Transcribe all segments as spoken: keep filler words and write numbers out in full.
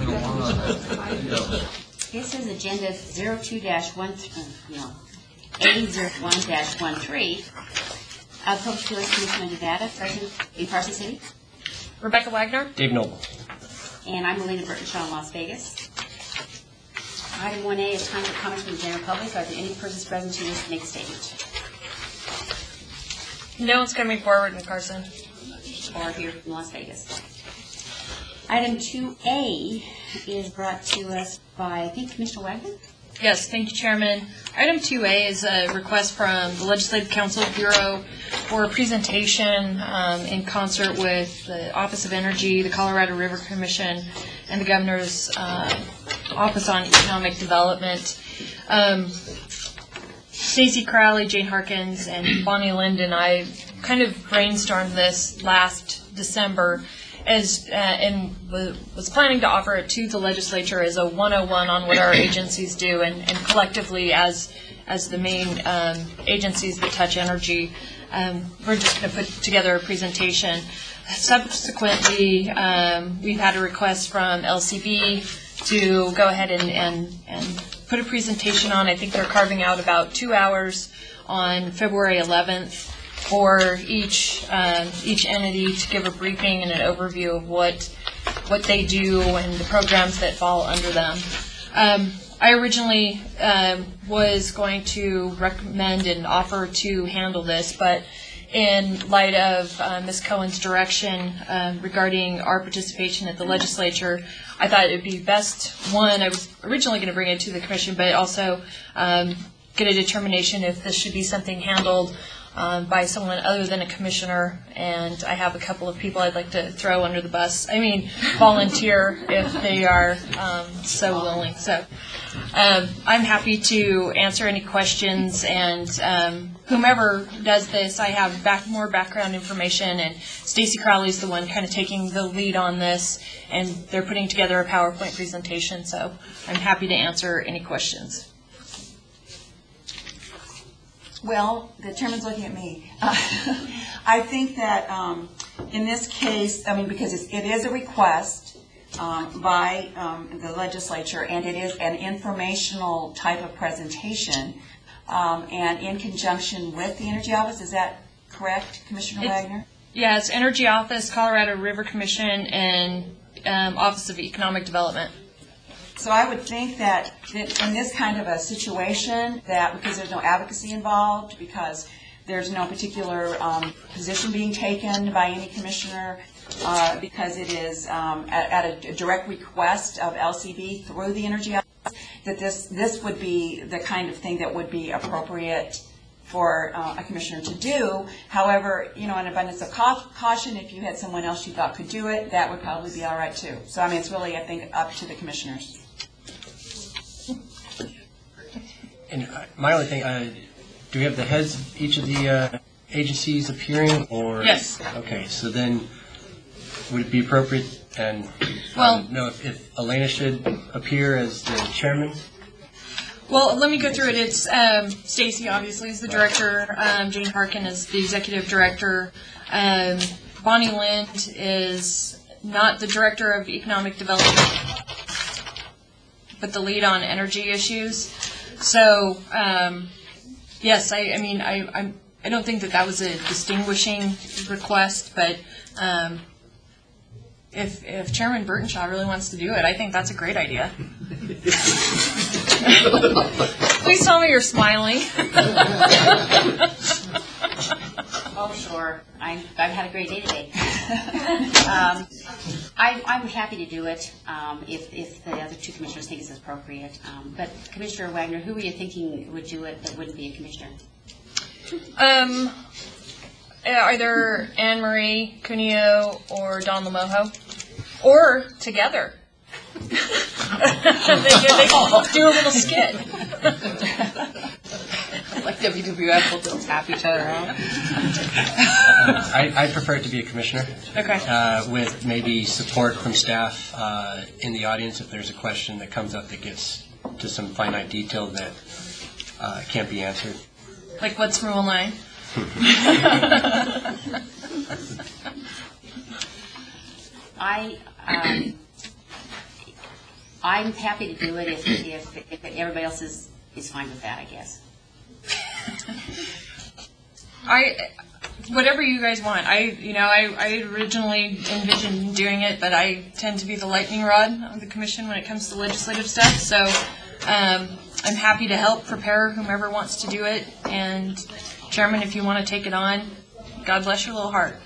This is agenda zero two dash one, no, A zero one dash one three. Uh, Public Utilities Commission of Nevada, present in Carson City. Rebecca Wagner. Dave Noble. And I'm Melina Burtonshaw in Las Vegas. Item one A is time for comments from the general public. Are there any persons present who wish to make a statement? No one's coming forward in Carson. Or here from Las Vegas. Item two A is brought to us by, I think, Commissioner Wagner? Yes, thank you, Chairman. Item two A is a request from the Legislative Council Bureau for a presentation um, in concert with the Office of Energy, the Colorado River Commission, and the Governor's uh, Office on Economic Development. Um, Stacey Crowley, Jane Harkins, and Bonnie Lind and I kind of brainstormed this last December as uh, and was planning to offer it to the legislature as a one oh one on what our agencies do, and, and collectively as as the main um, agencies that touch energy. Um, we're just going to put together a presentation. Subsequently, um, we've had a request from L C B to go ahead and, and, and put a presentation on. I think they're carving out about two hours on February eleventh for each um, each entity to give a briefing and an overview of what what they do and the programs that fall under them. Um, I originally um, was going to recommend and offer to handle this, but in light of uh, Miz Cohen's direction um, regarding our participation at the legislature, I thought it would be best, one, I was originally going to bring it to the commission, but also um, get a determination if this should be something handled Um, by someone other than a commissioner, and I have a couple of people I'd like to throw under the bus. I mean, volunteer if they are um, so willing. So um, I'm happy to answer any questions, and um, whomever does this, I have back more background information, and Stacey Crowley is the one kind of taking the lead on this, and they're putting together a PowerPoint presentation, so I'm happy to answer any questions. Well, the chairman's looking at me. Uh, I think that um, in this case, I mean, because it's, it is a request um, by um, the legislature, and it is an informational type of presentation, um, and in conjunction with the Energy Office. Is that correct, Commissioner It's, Wagner? Yeah, it's Energy Office, Colorado River Commission, and um, Office of Economic Development. So I would think that, that in this kind of a situation, that because there's no advocacy involved, because there's no particular um, position being taken by any commissioner, uh, because it is um, at, at a direct request of L C B through the Energy Office, that this this would be the kind of thing that would be appropriate for uh, a commissioner to do. However, you know, in abundance of caution, if you had someone else you thought could do it, that would probably be all right too. So I mean, it's really, I think, up to the commissioners. And my only thing, uh, do we have the heads of each of the uh, agencies appearing, or? Yes. Okay, so then would it be appropriate, and Well- I don't know if, if Elena should appear as the chairman? Well, let me go through it. It's um, Stacey, obviously, is the director. Um, Jane Harkin is the executive director. Um, Bonnie Lind is not the director of economic development, but the lead on energy issues. So, um, yes, I, I mean, I, I'm, I don't think that that was a distinguishing request, but um, if, if Chairman Burtonshaw really wants to do it, I think that's a great idea. Please tell me you're smiling. Oh, sure. I, I've had a great day today. um, I, I'm happy to do it um, if, if the other two commissioners think it's appropriate. Um, but Commissioner Wagner, who were you thinking would do it that wouldn't be a commissioner? Um, either Anne Marie Cuneo or Don Lamojo, or together. they, they do a little skit. Like W W F will just tap each other out. Uh, I, I prefer it to be a commissioner. Okay. Uh, with maybe support from staff uh, in the audience if there's a question that comes up that gets to some finite detail that uh, can't be answered. Like what's Rule nine? I um, I'm happy to do it if, if, if everybody else is, is fine with that, I guess. I, whatever you guys want. I, you know, I, I originally envisioned doing it, but I tend to be the lightning rod of the commission when it comes to legislative stuff. So um, I'm happy to help prepare whomever wants to do it. And Chairman, if you want to take it on, God bless your little heart.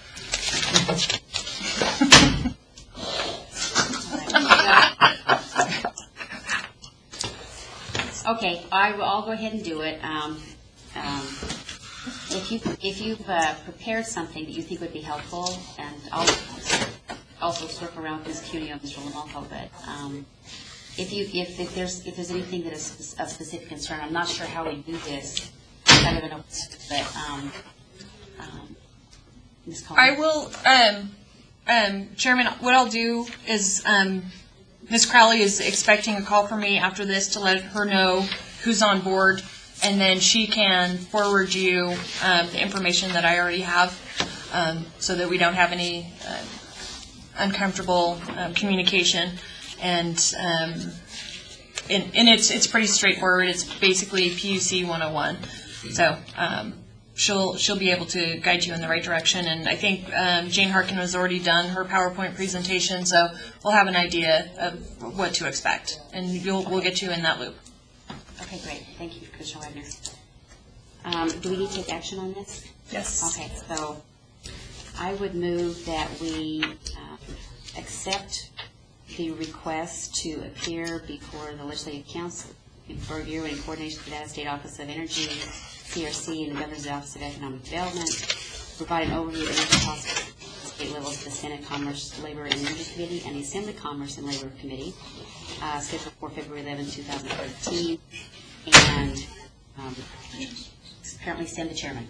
Okay, I will, I'll go ahead and do it. Um, um, if you, if you've uh, prepared something that you think would be helpful, and I'll also circle around with Miz Cuneo and Mister Lamalco, but um, if you, if, if there's, if there's anything that is of specific concern, I'm not sure how we do this, kind of an open, but, um, um, Miz Collins. I will, um, um, Chairman, what I'll do is, um, Miz Crowley is expecting a call from me after this to let her know who's on board, and then she can forward you um, the information that I already have, um, so that we don't have any uh, uncomfortable um, communication. And um, and, and it's it's pretty straightforward. It's basically P U C one oh one. So um, she'll she'll be able to guide you in the right direction. And I think um, Jane Harkin has already done her PowerPoint presentation, so we'll have an idea of what to expect, and you'll we'll get you in that loop. Okay, great. Thank you, Commissioner Wagner. Um, do we need to take action on this? Yes. Okay, so I would move that we um, accept the request to appear before the Legislative Council for review in coordination with the Nevada State Office of Energy, C R C, and the Governor's Office of Economic Development, provide an overview of energy costs at state levels to the Senate Commerce, Labor, and Energy Committee and the Assembly Commerce and Labor Committee, uh, scheduled for February eleventh, two thousand thirteen, and um, apparently send the chairman.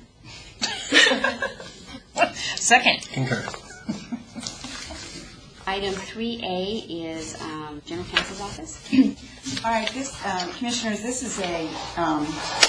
Second. Concur. Item three A is um, General Counsel's Office. All right, this, um, Commissioners, this is a, um,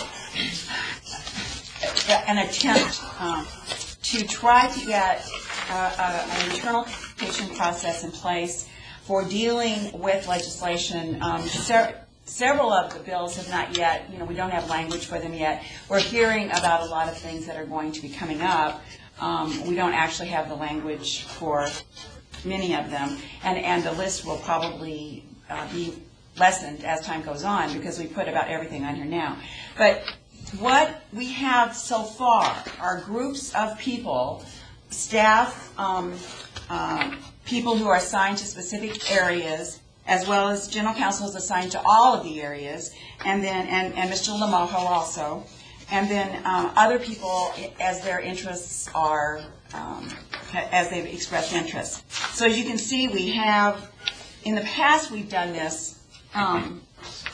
an attempt um, to try to get uh, a, an internal communication process in place for dealing with legislation. Um, ser- several of the bills have not yet, you know, we don't have language for them yet. We're hearing about a lot of things that are going to be coming up. Um, we don't actually have the language for many of them, and, and the list will probably uh, be lessened as time goes on because we put about everything on here now. But what we have so far are groups of people, staff, um, uh, people who are assigned to specific areas, as well as general counsel is assigned to all of the areas, and then and, and Mister Lamojo also, and then um, other people as their interests are, um, as they've expressed interest. So as you can see, we have, in the past we've done this. Um,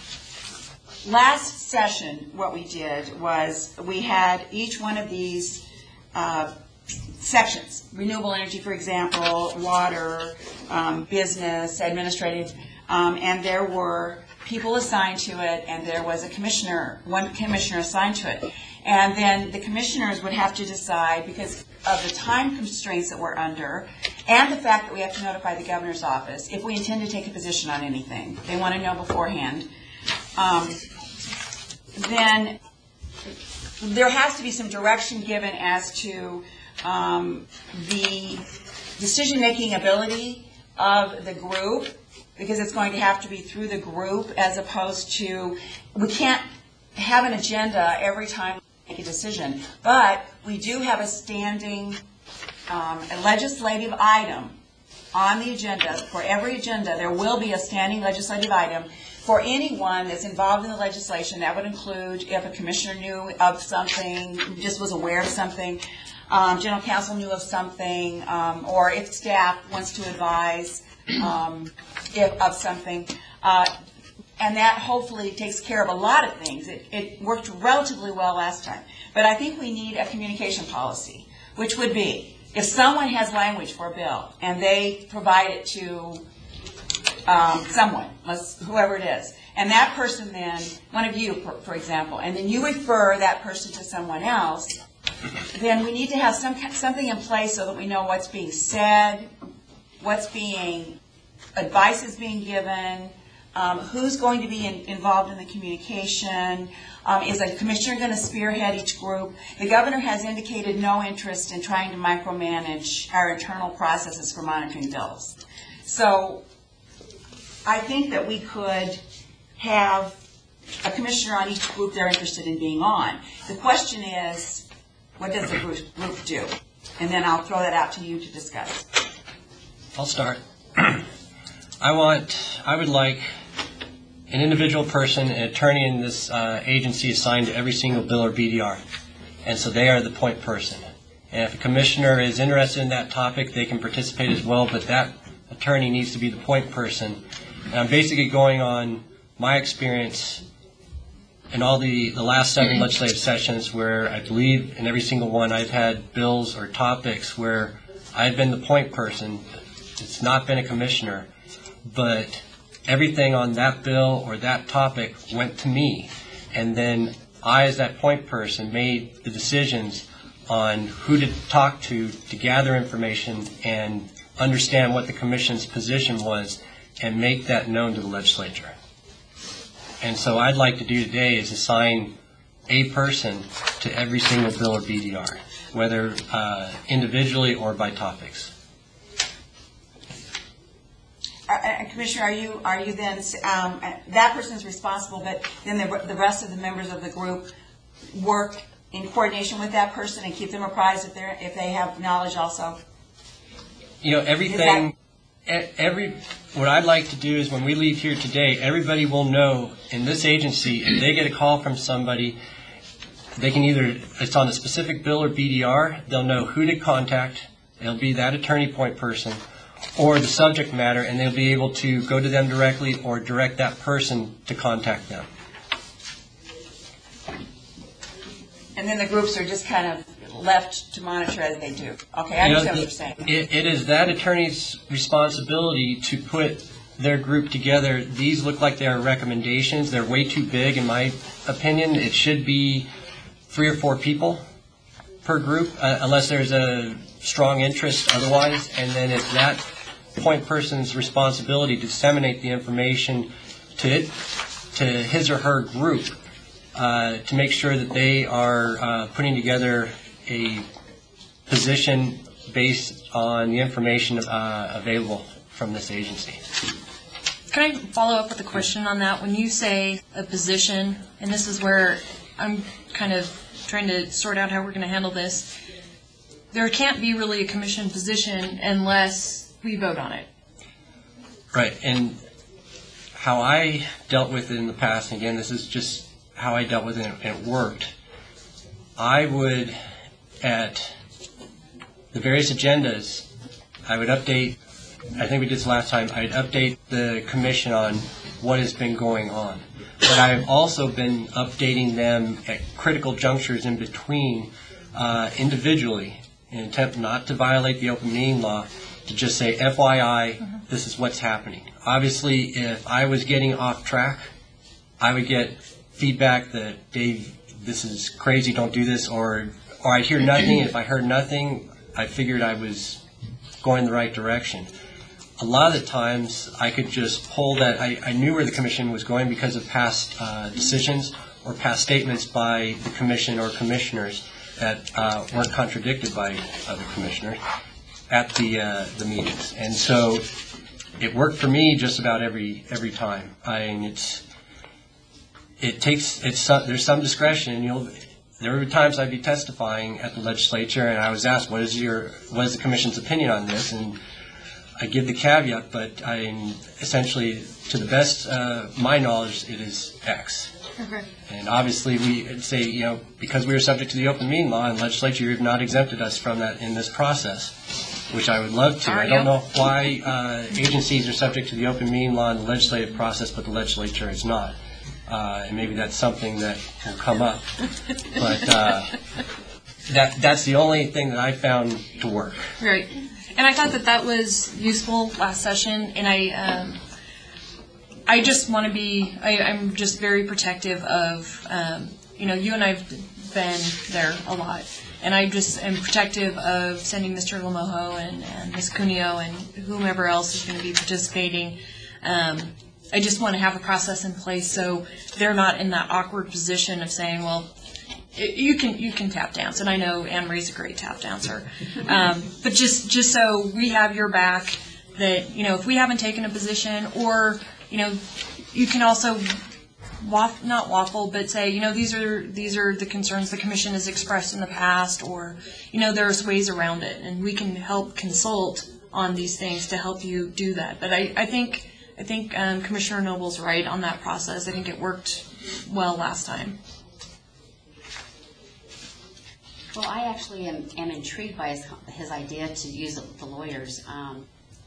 last session, what we did was we had each one of these uh, sections, renewable energy, for example, water, um, business, administrative, um, and there were people assigned to it, and there was a commissioner, one commissioner assigned to it. And then the commissioners would have to decide, because of the time constraints that we're under, and the fact that we have to notify the governor's office, if we intend to take a position on anything. They want to know beforehand. Um, then there has to be some direction given as to um, the decision-making ability of the group, because it's going to have to be through the group as opposed to, we can't have an agenda every time we make a decision. But we do have a standing um, a legislative item on the agenda. For every agenda, there will be a standing legislative item for anyone that's involved in the legislation. That would include if a commissioner knew of something, just was aware of something, um, general counsel knew of something, um, or if staff wants to advise um, if, of something. Uh, and that hopefully takes care of a lot of things. It, it worked relatively well last time. But I think we need a communication policy, which would be, if someone has language for a bill and they provide it to um, someone, whoever it is, and that person then, one of you, for, for example, and then you refer that person to someone else, then we need to have some something in place so that we know what's being said, what's being, advice is being given, Um, who's going to be in, involved in the communication? Um, is a commissioner going to spearhead each group? The governor has indicated no interest in trying to micromanage our internal processes for monitoring bills. So I think that we could have a commissioner on each group they're interested in being on. The question is, what does the group, group do? And then I'll throw that out to you to discuss. I'll start. I want, I would like an individual person, an attorney in this uh, agency assigned to every single bill or B D R. And so they are the point person. And if a commissioner is interested in that topic, they can participate as well, but that attorney needs to be the point person. And I'm basically going on my experience in all the, the last seven legislative sessions where I believe in every single one I've had bills or topics where I've been the point person. It's not been a commissioner, but everything on that bill or that topic went to me. And then I, as that point person, made the decisions on who to talk to to gather information and understand what the commission's position was and make that known to the legislature. And so I'd like to do today is assign a person to every single bill or B D R, whether uh, individually or by topics. Uh, Commissioner, are you are you then um, that person is responsible, but then the, the rest of the members of the group work in coordination with that person and keep them apprised if they if they have knowledge also? You know, everything. Every what I'd like to do is when we leave here today, everybody will know in this agency if they get a call from somebody, they can either it's on a specific bill or B D R, they'll know who to contact. It'll be that attorney point person, or the subject matter, and they'll be able to go to them directly or direct that person to contact them. And then the groups are just kind of left to monitor as they do. Okay, I You know, understand what the- you're saying. It, it is that attorney's responsibility to put their group together. These look like they are recommendations. They're way too big, in my opinion. It should be three or four people per group, uh, unless there's a strong interest otherwise. And then it's that point person's responsibility to disseminate the information to it, to his or her group, uh, to make sure that they are uh, putting together a position based on the information uh, available from this agency. Can I follow up with a question on that? When you say a position, and this is where I'm kind of trying to sort out how we're going to handle this, there can't be really a commission position unless we vote on it. Right, and how I dealt with it in the past, and again, this is just how I dealt with it and it worked, I would, at the various agendas, I would update, I think we did this last time, I'd update the commission on what has been going on. But I've also been updating them at critical junctures in between, uh, individually, in an attempt not to violate the open meeting law, to just say, F Y I, mm-hmm. this is what's happening. Obviously, if I was getting off track, I would get feedback that, Dave, this is crazy, don't do this, or or I'd hear nothing, and if I heard nothing, I figured I was going the right direction. A lot of the times, I could just pull that, I, I knew where the commission was going because of past uh, decisions or past statements by the commission or commissioners that uh, weren't contradicted by other commissioners at the uh, the meetings. And so it worked for me just about every every time. I mean, it's it takes it's some, there's some discretion. You'll there were times I'd be testifying at the legislature, and I was asked, "What is your what is the commission's opinion on this?" And I give the caveat, but I'm essentially, to the best uh, my knowledge, it is X. Okay. And obviously, we say, you know, because we are subject to the open meeting law, and the legislature, you have not exempted us from that in this process, which I would love to. Are I don't you? know why uh, agencies are subject to the open meeting law in the legislative process, but the legislature is not. Uh, and maybe that's something that will come up. But uh, that that's the only thing that I found to work. Right. And I thought that that was useful last session, and I um, I just want to be, I, I'm just very protective of, um, you know, you and I have been there a lot, and I just am protective of sending Mister Lamojo and, and Miz Cuneo and whomever else is going to be participating um, I just want to have a process in place so they're not in that awkward position of saying, well, you can you can tap dance, and I know Anne Marie's a great tap dancer, um, but just just so we have your back, that you know if we haven't taken a position, or you know you can also waff, not waffle, but say you know these are these are the concerns the commission has expressed in the past, or you know there's ways around it, and we can help consult on these things to help you do that. But I, I think I think um, Commissioner Noble's right on that process. I think it worked well last time. Well, I actually am, am intrigued by his, his idea to use the lawyers. Um,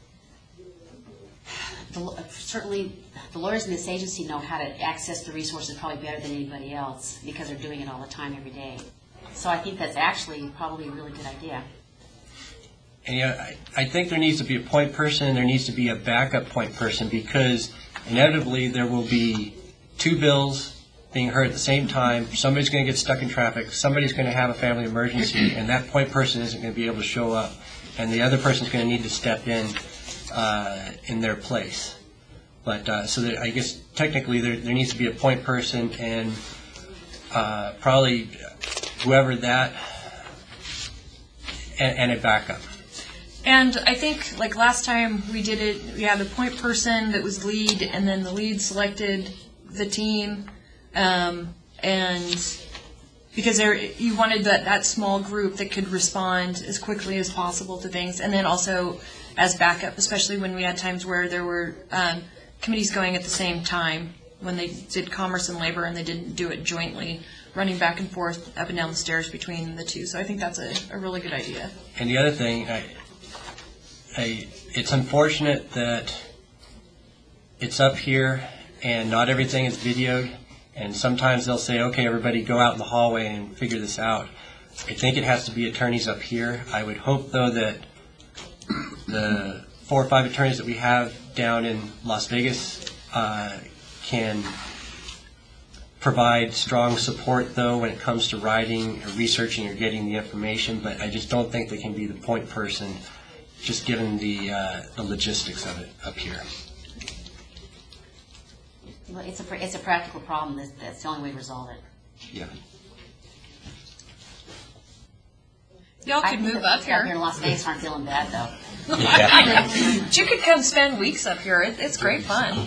the, certainly, the lawyers in this agency know how to access the resources probably better than anybody else because they're doing it all the time, every day. So I think that's actually probably a really good idea. And yeah, I, I think there needs to be a point person and there needs to be a backup point person, because inevitably there will be two bills being heard at the same time. Somebody's going to get stuck in traffic. Somebody's going to have a family emergency, and that point person isn't going to be able to show up. And the other person's going to need to step in uh, in their place. But uh, so there, I guess technically there, there needs to be a point person, and uh, probably whoever that, and, and a backup. And I think, like last time we did it, we had a point person that was lead, and then the lead selected the team. Um, and because there, you wanted that, that small group that could respond as quickly as possible to things, and then also as backup, especially when we had times where there were um, committees going at the same time, when they did commerce and labor and they didn't do it jointly, running back and forth up and down the stairs between the two. So I think that's a, a really good idea. And the other thing, I, I, it's unfortunate that it's up here and not everything is videoed. And sometimes they'll say, okay, everybody go out in the hallway and figure this out. I think it has to be attorneys up here. I would hope, though, that the four or five attorneys that we have down in Las Vegas uh, can provide strong support, though, when it comes to writing or researching or getting the information. But I just don't think they can be the point person, just given the, uh, the logistics of it up here. Well, it's a it's a practical problem. That's, that's the only way to resolve it. Yeah. Y'all I could think move the up people out here here. in Las Vegas aren't feeling bad, though. Yeah. You could come spend weeks up here. It, it's great fun.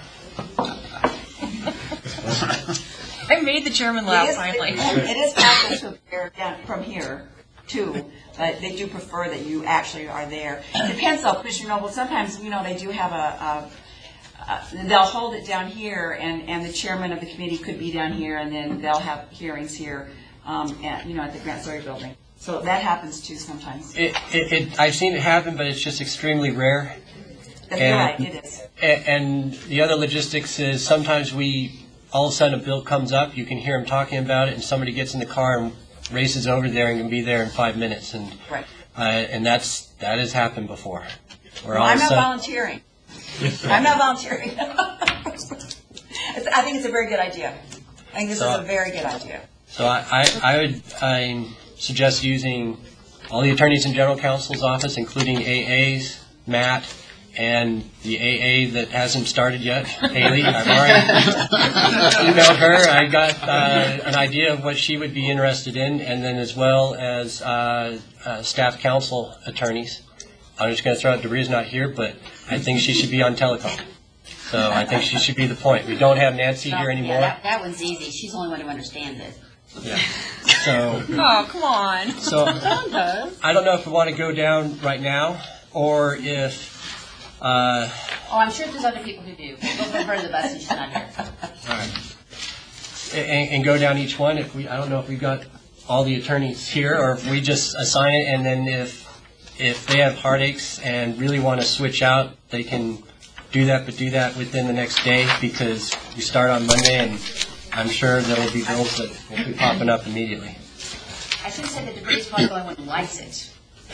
I made the chairman It laugh is- finally. It is possible to appear down from here, too, but they do prefer that you actually are there. It depends, though, Commissioner Noble. Sometimes, you know, they do have a, a uh, they'll hold it down here, and, and the chairman of the committee could be down here, and then they'll have hearings here, um, at, you know, at the Grant Story building. So that happens, too, sometimes. It, it, it, I've seen it happen, but it's just extremely rare. That's and- right, it is. A- And the other logistics is sometimes we, all of a sudden a bill comes up, you can hear them talking about it, and somebody gets in the car and races over there and can be there in five minutes. And Right. uh, and that's that has happened before. Where Well, all I'm of a not sudden, volunteering. I'm not volunteering. It's- I think it's a very good idea. I think this is So- a very good idea. So I, I, I would I suggest using all the attorneys in general counsel's office, including A As, Matt, and the A A that hasn't started yet, Haley. I've already emailed her. I got uh, an idea of what she would be interested in, and then as well as uh, uh, staff counsel attorneys. I'm just going to throw out Debria's not here, but I think she should be on telecom. So I think she should be the point. We don't have Nancy here Yeah, anymore. that, that one's easy. She's the only one who understands it. Yeah. So. Oh, come on. So I don't know if we want to go down right now, or if. Uh, Oh, I'm sure there's other people who do. Go for her the bus and she's not here. all right. And, and go down each one. If we, I don't know if we've got all the attorneys here, or if we just assign it, and then if if they have heartaches and really want to switch out, they can do that, but do that within the next day, because we start on Monday, and I'm sure there will be bills that will be popping up immediately. I should say that Debris is probably the only one who likes it.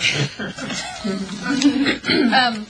Um,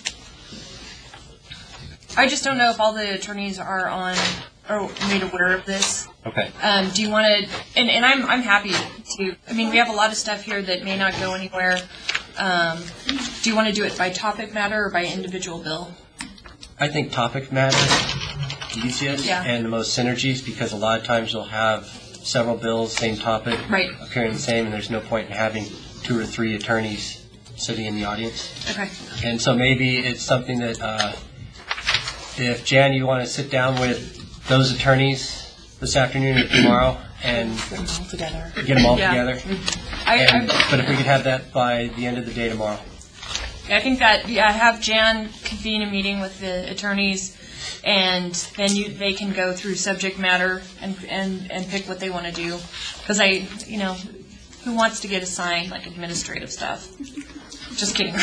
I just don't know if all the attorneys are on or made aware of this. Okay. Um, do you want to? And, and I'm I'm happy to. I mean, we have a lot of stuff here that may not go anywhere. Um, do you want to do it by topic matter or by individual bill? I think topic matter. easiest Yeah. and the most synergies, because a lot of times you'll have several bills, same topic, Right. appearing the same, and there's no point in having two or three attorneys sitting in the audience. Okay. And so maybe it's something that, uh, if Jan, you want to sit down with those attorneys this afternoon or tomorrow and Put them all together. get them all Yeah. together. I, And, I, but if we could have that by the end of the day tomorrow. I think that, yeah, have Jan convene a meeting with the attorneys, and then you, they can go through subject matter and, and, and pick what they want to do. Because I, you know, who wants to get assigned, like, administrative stuff? Just kidding.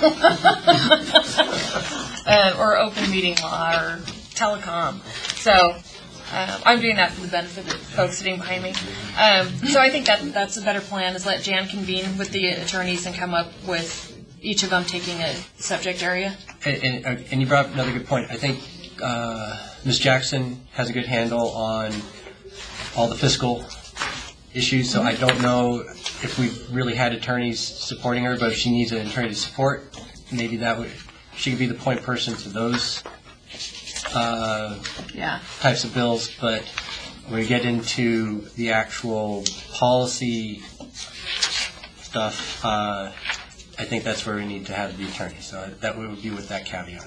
uh, or open meeting law, or telecom. So, um, I'm doing that for the benefit of the folks sitting behind me. Um, so I think that that's a better plan, is let Jan convene with the attorneys and come up with each of them taking a subject area. And, and, uh, and you brought up another good point. I think uh, Miz Jackson has a good handle on all the fiscal issues, so I don't know if we've really had attorneys supporting her, but if she needs an attorney to support, maybe that would, she could be the point person to those uh, Yeah. types of bills. But when we get into the actual policy stuff, uh, I think that's where we need to have the attorney. So that would be with that caveat.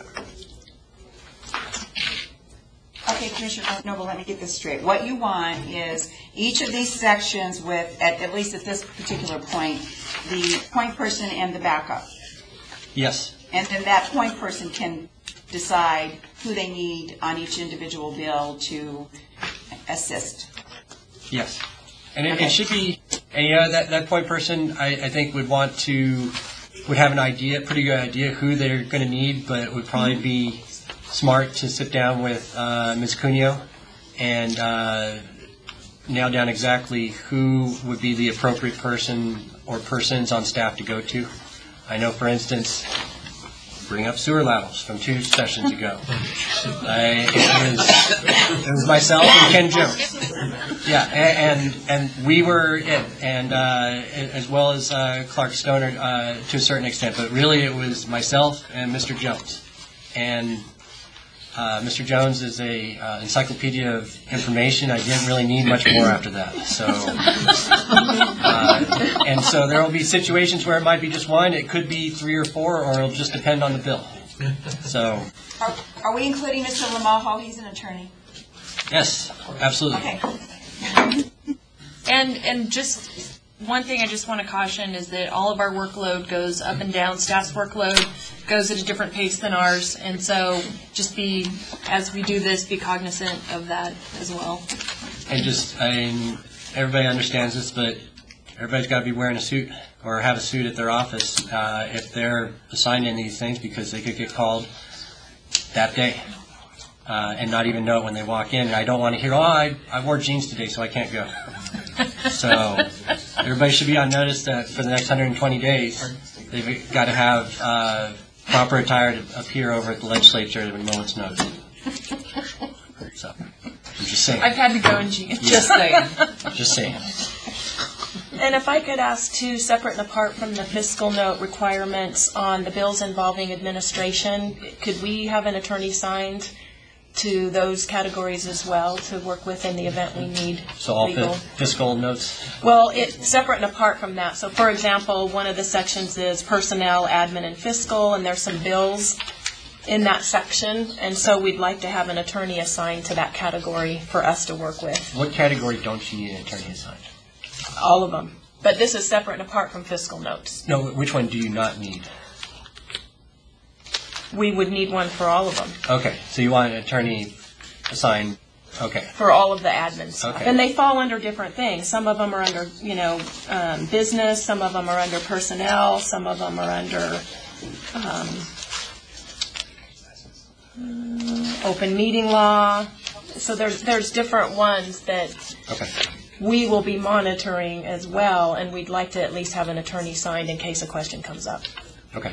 Okay, Commissioner Noble, let me get this straight. What you want is each of these sections with, at, at least at this particular point, the point person and the backup. Yes. And then that point person can decide who they need on each individual bill to assist. Yes. And it, Okay. it should be, and you know, that, that point person, I, I think would want to, would have an idea, pretty good idea who they're going to need, but it would probably be smart to sit down with uh, Miz Cuneo and uh, nail down exactly who would be the appropriate person or persons on staff to go to. I know, for instance, bring up sewer laterals from two sessions ago. I, it, was, it was myself and Ken Jones. Yeah, and and, and we were it, and uh, as well as uh, Clark Stoner uh, to a certain extent, but really it was myself and Mister Jones. And uh, Mister Jones is a uh, encyclopedia of information. I didn't really need much more after that. So, uh, and so there will be situations where it might be just one. It could be three or four, or it'll just depend on the bill. So, Are, are we including Mister Lamajo? He's an attorney. yes, absolutely. Okay. And and just one thing I just want to caution is that all of our workload goes up and down. Staff's workload goes at a different pace than ours, and so just be, as we do this, be cognizant of that as well. And just, I mean, everybody understands this, but everybody's got to be wearing a suit or have a suit at their office uh, if they're assigned any of these things, because they could get called that day uh, and not even know it when they walk in. And I don't want to hear, oh, I, I wore jeans today, so I can't go. So everybody should be on notice that for the next one hundred twenty days, they've got to have uh, proper attire to appear over at the legislature at a moment's notice. So, I'm just saying. I've had to go in jeans. Just saying. Just saying. And if I could ask too, separate and apart from the fiscal note requirements on the bills involving administration, could we have an attorney signed to those categories as well to work with in the event we need So all legal? fi- fiscal notes. Well, it, separate and apart from that. So for example, one of the sections is personnel, admin, and fiscal, and there's some bills in that section, and so we'd like to have an attorney assigned to that category for us to work with, What category don't you need an attorney assigned? all of them. But this is separate and apart from fiscal notes. No, which one do you not need? We would need one for all of them, Okay, so you want an attorney assigned, okay. for all of the admin stuff. Okay. And they fall under different things. Some of them are under, you know, um, business, some of them are under personnel, some of them are under um, open meeting law. So there's, there's different ones that Okay. we will be monitoring as well, and we'd like to at least have an attorney signed in case a question comes up. Okay.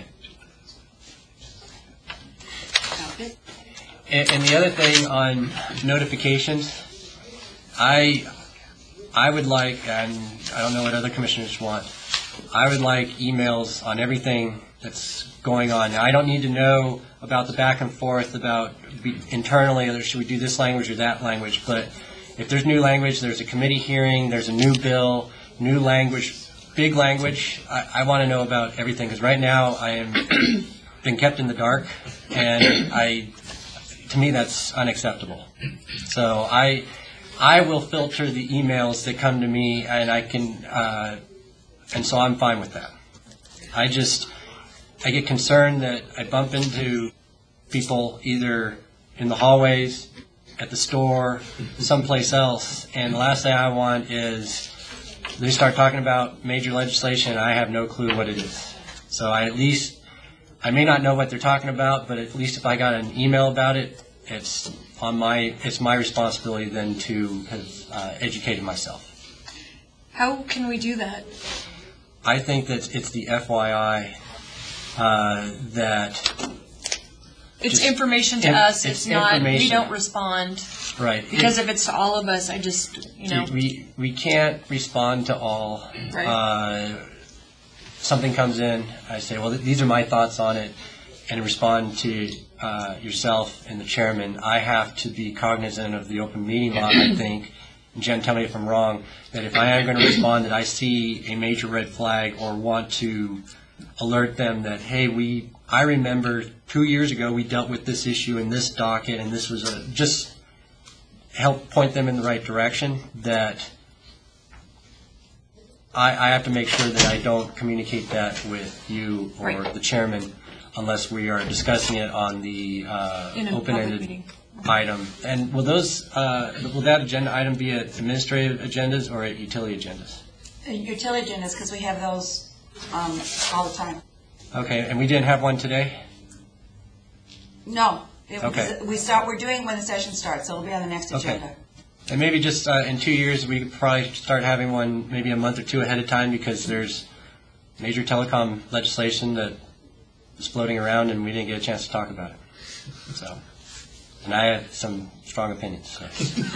Sounds good. And, and the other thing on notifications, I, I would like, and I don't know what other commissioners want, I would like emails on everything that's going on. Now, I don't need to know about the back and forth about be, internally, or should we do this language or that language, but if there's new language, there's a committee hearing, there's a new bill, new language, big language, I, I want to know about everything, because right now I am been kept in the dark, and I, to me, that's unacceptable. So I, I will filter the emails that come to me, and I can, uh, and so I'm fine with that. I just, I get concerned that I bump into people either in the hallways, at the store, someplace else, and the last thing I want is they start talking about major legislation and I have no clue what it is. So I at least, I may not know what they're talking about, but at least if I got an email about it, it's on my, it's my responsibility then to have uh, educated myself. How can we do that? I think that it's the F Y I uh, that, It's Just information to in- us. it's It's not, we information. don't respond. right. Because if it's to all of us, I just, you know. We, we can't respond to all. Right. Uh, something comes in, I say, well, th- these are my thoughts on it, and respond to uh, yourself and the chairman. I have to be cognizant of the open meeting law, I think, and Jen, tell me if I'm wrong, that if I am going to respond that I see a major red flag or want to alert them that, hey, we, I remember two years ago we dealt with this issue in this docket, and this was a, just help point them in the right direction, that I, I have to make sure that I don't communicate that with you or Right. the chairman unless we are discussing it on the uh, In a public open-ended meeting. item. And will those, uh, will that agenda item be at administrative agendas or at utility agendas? Utility agendas, because we have those um, all the time. Okay, and we didn't have one today? No. It- Okay. We start, we're doing when the session starts, so it'll be on the next Okay. agenda. And maybe just uh, in two years, we could probably start having one maybe a month or two ahead of time, because there's major telecom legislation that is floating around and we didn't get a chance to talk about it. So, and I have some strong opinions. So.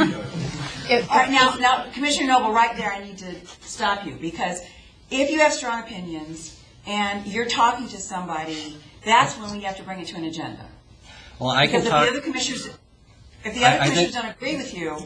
All right, now, now, Commissioner Noble, right there, I need to stop you, because if you have strong opinions and you're talking to somebody, that's when we have to bring it to an agenda. Well, I can Because if talk. the other commissioners, if the I- other I commissioners think- don't agree with you,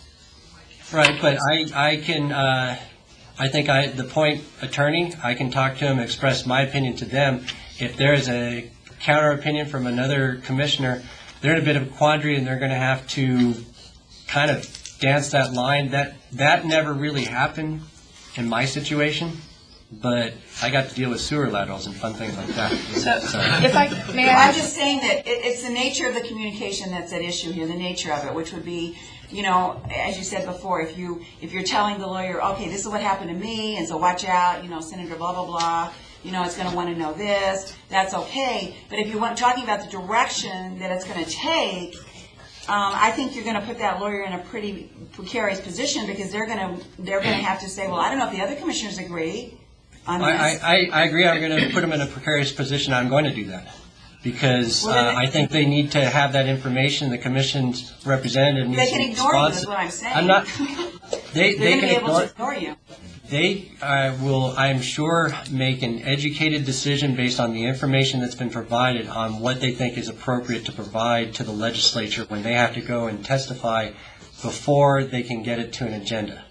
Right, but I, I can, uh, I think I, the point attorney, I can talk to them, express my opinion to them. If there is a counter opinion from another commissioner, they're in a bit of a quandary and they're going to have to kind of dance that line. That, that never really happened in my situation, but I got to deal with sewer laterals and fun things like that. So, So- if I, may I I'm ask? just saying that it, it's the nature of the communication that's at issue here, the nature of it, which would be, you know, as you said before, if you, if you're telling the lawyer, okay, this is what happened to me, and so watch out, you know, Senator blah, blah, blah, you know, it's going to want to know this, that's okay. But if you're talking about the direction that it's going to take, um, I think you're going to put that lawyer in a pretty precarious position, because they're going to, they're going to have to say, well, I don't know if the other commissioners agree on I, this. I, I agree. I'm going to put them in a precarious position. I'm going to do that because Well, then uh, I think they need to have that information. The commission's representative needs They to can be ignore you, is responsive. what I'm saying. I'm not. They They're they going to can be able ignore. to ignore you. They uh, will, I'm sure, make an educated decision based on the information that's been provided on what they think is appropriate to provide to the legislature when they have to go and testify before they can get it to an agenda.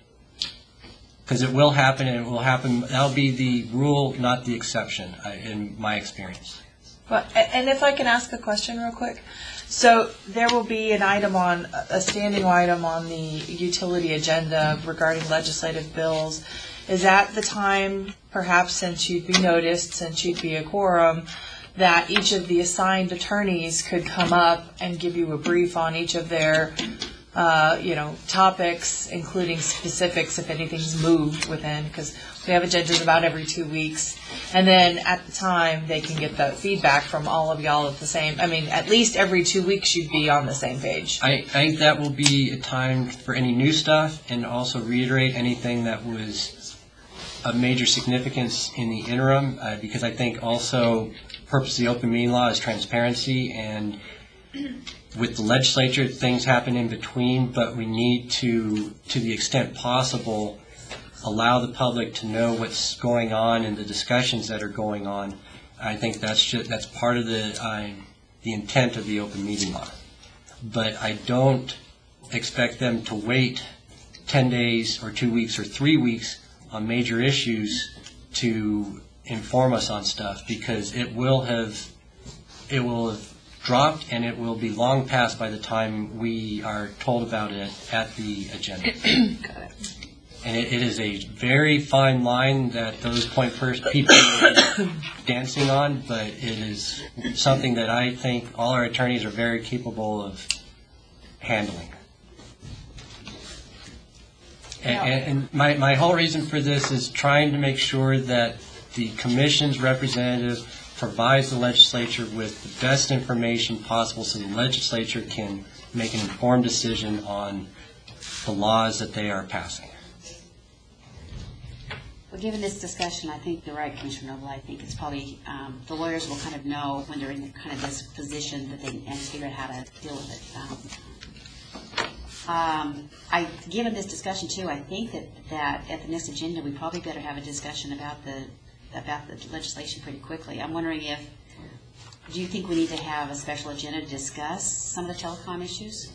Because it will happen, and it will happen, that'll be the rule, not the exception, uh, in my experience. Well, a- and if I can ask a question real quick. So there will be an item on, a standing item on the utility agenda regarding legislative bills. Is that the time, perhaps since you'd be noticed, since you'd be a quorum, that each of the assigned attorneys could come up and give you a brief on each of their, uh, you know, topics, including specifics if anything's moved within, because we have agendas about every two weeks. And then at the time, they can get the feedback from all of y'all at the same, I mean, at least every two weeks you'd be on the same page. I, I think that will be a time for any new stuff and also reiterate anything that was of major significance in the interim, uh, because I think also purpose of the open meeting law is transparency, and with the legislature, things happen in between, but we need to, to the extent possible, allow the public to know what's going on and the discussions that are going on. I think that's just, that's part of the uh, the intent of the open meeting law. But I don't expect them to wait ten days or two weeks or three weeks on major issues to inform us on stuff, because it will have it will have dropped and it will be long past by the time we are told about it at the agenda. And it, it is a very fine line that those point first people are dancing on, but it is something that I think all our attorneys are very capable of handling. And, and, and my, my whole reason for this is trying to make sure that the Commission's representative provides the legislature with the best information possible so the legislature can make an informed decision on the laws that they are passing. Well, given this discussion, I think you're right, Commissioner Noble. I think it's probably, um, the lawyers will kind of know when they're in kind of this position that they and figure out how to deal with it. Um, um, I, given this discussion too, I think that, that at the next agenda, we probably better have a discussion about the about the legislation pretty quickly. I'm wondering if, do you think we need to have a special agenda to discuss some of the telecom issues?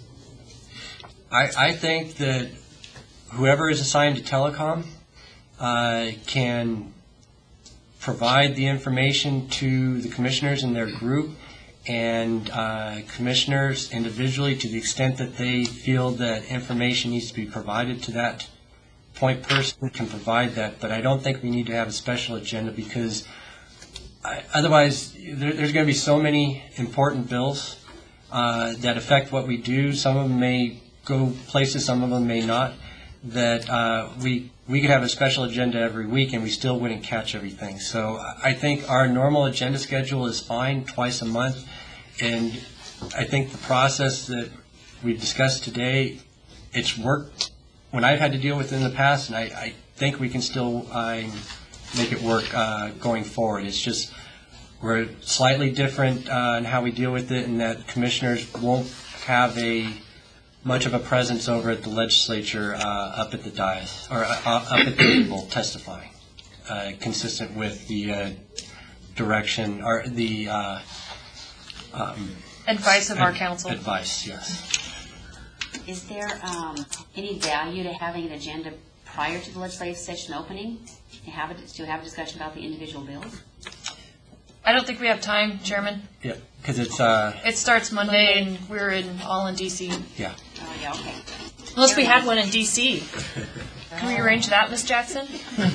I, I think that whoever is assigned to telecom uh, can provide the information to the commissioners in their group, and uh, commissioners individually, to the extent that they feel that information needs to be provided to that point person, can provide that. But I don't think we need to have a special agenda, because I, otherwise there, there's going to be so many important bills uh, that affect what we do. Some of them may go places, some of them may not, that uh, we we could have a special agenda every week and we still wouldn't catch everything. So I think our normal agenda schedule is fine, twice a month, and I think the process that we've discussed today, it's worked when I've had to deal with it in the past, and I, I think we can still uh, make it work uh, going forward. It's just we're slightly different uh, in how we deal with it, and that commissioners won't have a much of a presence over at the legislature uh, up at the dais, or uh, up at the table testifying, uh, consistent with the uh, direction, or the uh, um, Advice of our ad- council. Advice, yes. Is there um, any value to having an agenda prior to the legislative session opening to have a, to have a discussion about the individual bills? I don't think we have time, Chairman. Yeah, because it's, uh, It starts Monday, and we're in all in D C. yeah. Oh, yeah, okay. Unless we had one in D C. Can we arrange that, Miz Jackson?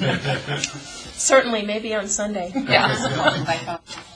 Certainly, maybe on Sunday. Yeah.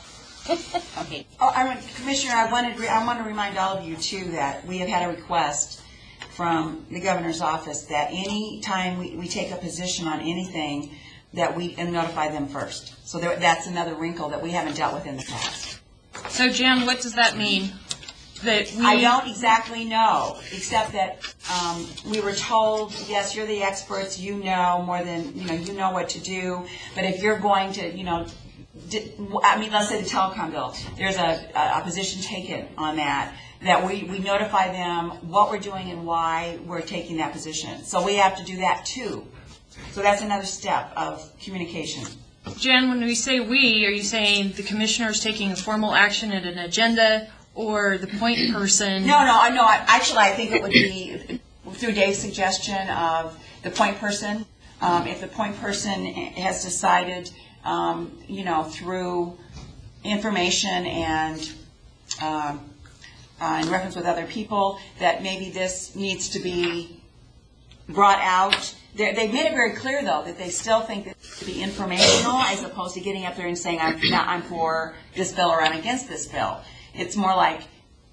Okay. Oh, I want, Commissioner, I want to, I want to remind all of you too that we have had a request from the governor's office that any time we, we take a position on anything, that we notify them first. So there, that's another wrinkle that we haven't dealt with in the past. So, Jan, what does that mean? That we I don't exactly know, except that um, we were told, yes, you're the experts, you know more than, you know, you know what to do, but if you're going to, you know, di- I mean, let's say the telecom bill, there's a, a position taken on that, that we, we notify them what we're doing and why we're taking that position. So we have to do that too. So that's another step of communication. Jan, when we say we, are you saying the commissioner is taking a formal action at an agenda, or the point person? No, no, I know. I- Actually, I think it would be through Dave's suggestion of the point person. Um, if the point person has decided, um, you know, through information and um, uh, in reference with other people, that maybe this needs to be brought out. They're, they've made it very clear, though, that they still think that it should be informational as opposed to getting up there and saying, I'm, not, I'm for this bill or I'm against this bill. It's more like,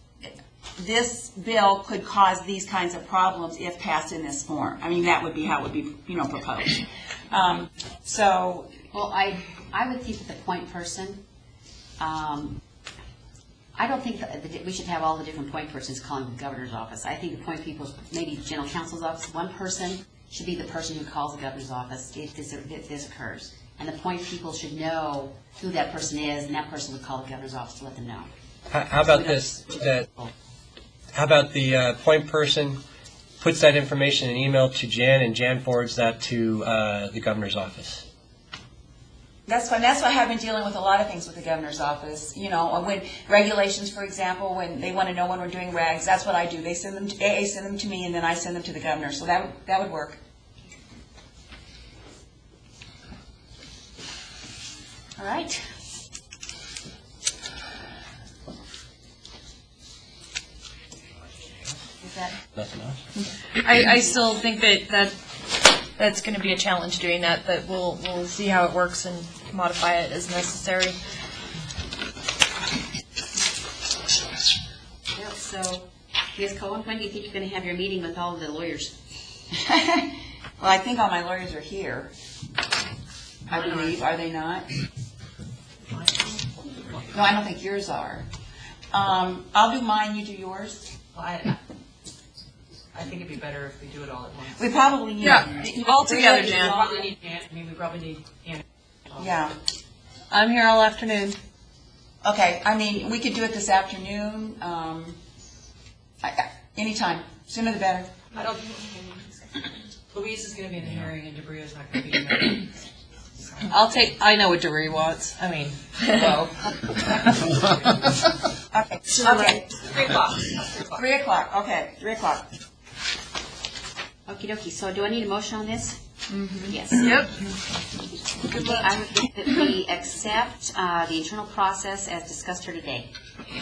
this bill could cause these kinds of problems if passed in this form. I mean, that would be how it would be, you know, proposed. Um, so, Well, I, I would think that the point person, um, I don't think that that we should have all the different point persons calling the governor's office. I think the point people, maybe general counsel's office, one person should be the person who calls the governor's office if this, if this occurs. And the point people should know who that person is, and that person would call the governor's office to let them know. How how about this, that, how about the uh, point person puts that information in an email to Jan, and Jan forwards that to uh, the governor's office? That's fine. That's why I have been dealing with a lot of things with the governor's office. You know, when regulations, for example, when they want to know when we're doing regs, that's what I do. They send them to, A A send them to me, and then I send them to the governor. So that would, that would work. All right. Is that, Nothing else? I, I still think that, that that's going to be a challenge doing that, but we'll we'll see how it works and modify it as necessary. well, so, Miz Cohen, when do you think you're going to have your meeting with all of the lawyers? Well, I think all my lawyers are here. I believe. Are they not? No, I don't think yours are. Um, I'll do mine, you do yours. Well, I, I think it'd be better if we do it all at once. We probably need. Yeah, all together, We Jan. probably need, Ann- I mean, we probably need Ann. Yeah. I'm here all afternoon. Okay. I mean, we could do it this afternoon. Um, I, I, anytime. Sooner the better. I don't, Louise is gonna be in the hearing and Debria's not gonna be in there. I'll take, I know what Doree wants. I mean, no. Okay. Okay. Three o'clock. Three o'clock. Three o'clock. Okay. Three o'clock. Okie dokie, so do I need a motion on this? Mm-hmm. Yes. Yep. Okay, I would think that we accept uh, the internal process as discussed here today.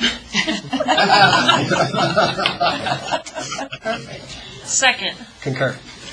Second. Concur.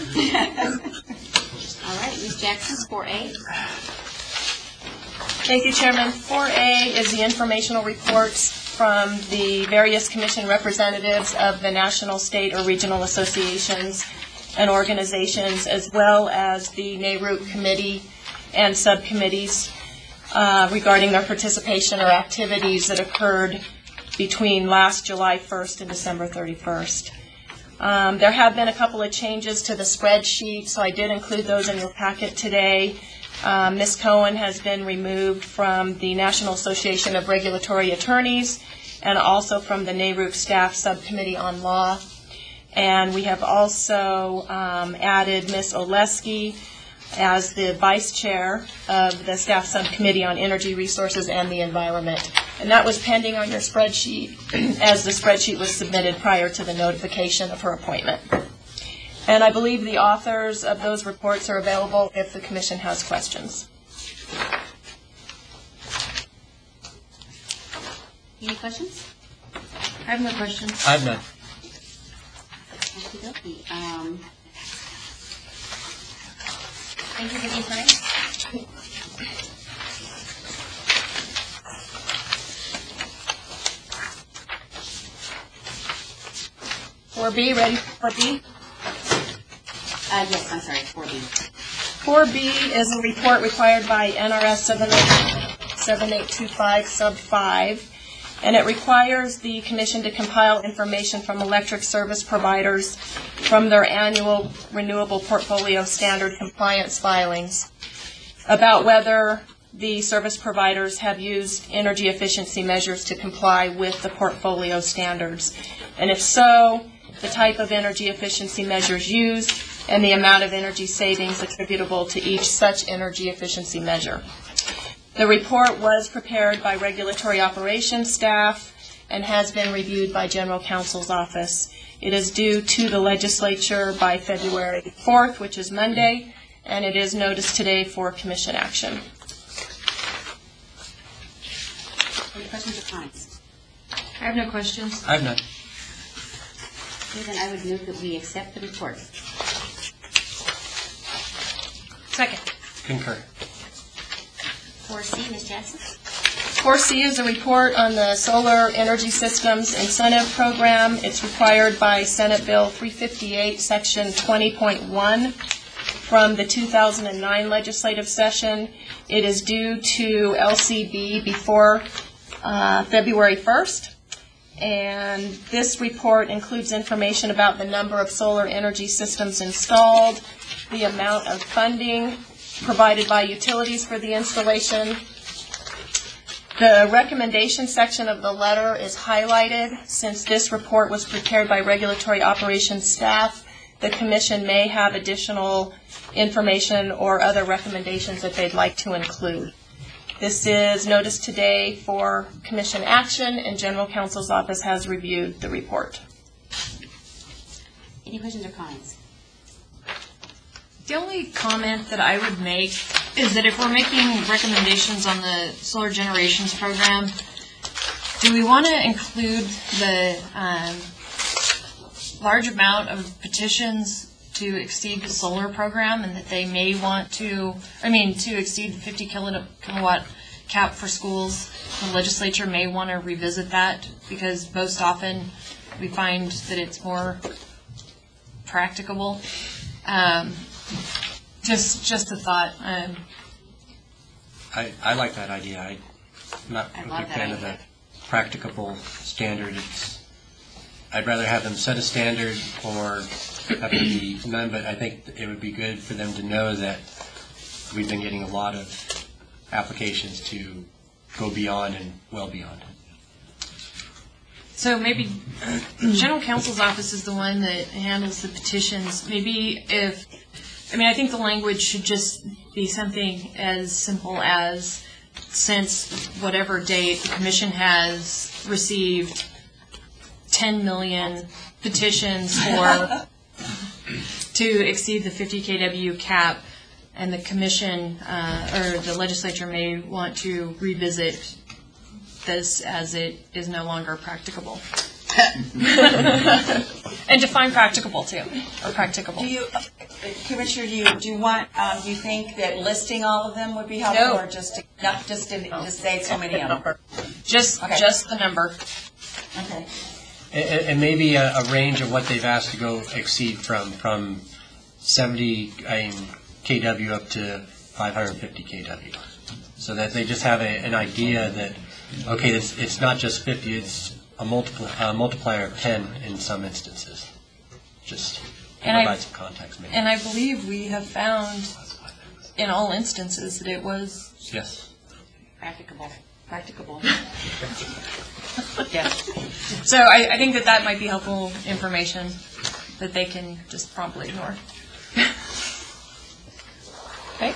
All right, Miz Jackson, four A. Thank you, Chairman. four A is the informational reports from the various commission representatives of the national, state, or regional associations and organizations, as well as the NARUC committee and subcommittees uh, regarding their participation or activities that occurred between last July first and December thirty-first. Um, there have been a couple of changes to the spreadsheet, so I did include those in your packet today. Uh, Miz Cohen has been removed from the National Association of Regulatory Attorneys and also from the NARUC Staff Subcommittee on Law. And we have also um, added Miz Oleski as the Vice Chair of the Staff Subcommittee on Energy Resources and the Environment. And that was pending on your spreadsheet as the spreadsheet was submitted prior to the notification of her appointment. And I believe the authors of those reports are available if the commission has questions. Any questions? I have no questions. I have none. Okie dokie. Um, Thank you for the information. four B, ready for four B? Uh, yes, I'm sorry, four B. four B is a report required by N R S seven eight two five sub five, and it requires the commission to compile information from electric service providers from their annual renewable portfolio standard compliance filings about whether the service providers have used energy efficiency measures to comply with the portfolio standards. And if so, the type of energy efficiency measures used and the amount of energy savings attributable to each such energy efficiency measure. The report was prepared by regulatory operations staff and has been reviewed by General Counsel's office. It is due to the legislature by February fourth, which is Monday, and it is noticed today for commission action. Any questions or comments? I have no questions. I have none. Okay, then I would move that we accept the report. Second. Concur. four C, Miz Jackson. four C is a report on the Solar Energy Systems Incentive Program. It's required by Senate Bill three fifty-eight, Section twenty point one from the two thousand nine legislative session. It is due to L C B before uh, February first. And this report includes information about the number of solar energy systems installed, the amount of funding provided by utilities for the installation. The recommendation section of the letter is highlighted. Since this report was prepared by regulatory operations staff, the commission may have additional information or other recommendations that they'd like to include. This is notice today for commission action, and General Counsel's office has reviewed the report. Any questions or comments? The only comment that I would make is that if we're making recommendations on the solar generations program, do we want to include the um, large amount of petitions to exceed the solar program, and that they may want to, I mean, to exceed the fifty kilowatt cap for schools? The legislature may want to revisit that, because most often we find that it's more practicable. Um, just, just a thought. Um, I, I like that idea. I, I'm not I a love big that fan of idea. the practicable standard. It's, I'd rather have them set a standard or have it be none, but I think it would be good for them to know that we've been getting a lot of applications to go beyond and well beyond. So maybe General Counsel's office is the one that handles the petitions. Maybe if, I mean, I think the language should just be something as simple as, since whatever date the commission has received ten million petitions for to exceed the fifty K W cap, and the commission uh, or the legislature may want to revisit this as it is no longer practicable. And define practicable too, or practicable. Do you, uh, Commissioner, do you, do you want, um, do you think that listing all of them would be helpful? No. Or just, to- not just to, just say so many of them? Just, Okay. just the number. Okay. And, and maybe a, a range of what they've asked to go exceed from, from seventy I mean, K W up to five hundred fifty K W. So that they just have a, an idea that, okay, it's, it's not just fifty, it's a multiple, uh, multiplier of ten in some instances. Just And I- provide some context maybe. And I believe we have found in all instances that it was. Yes. Practicable. Practicable. Yes. So I, I think that that might be helpful information that they can just promptly ignore. Okay?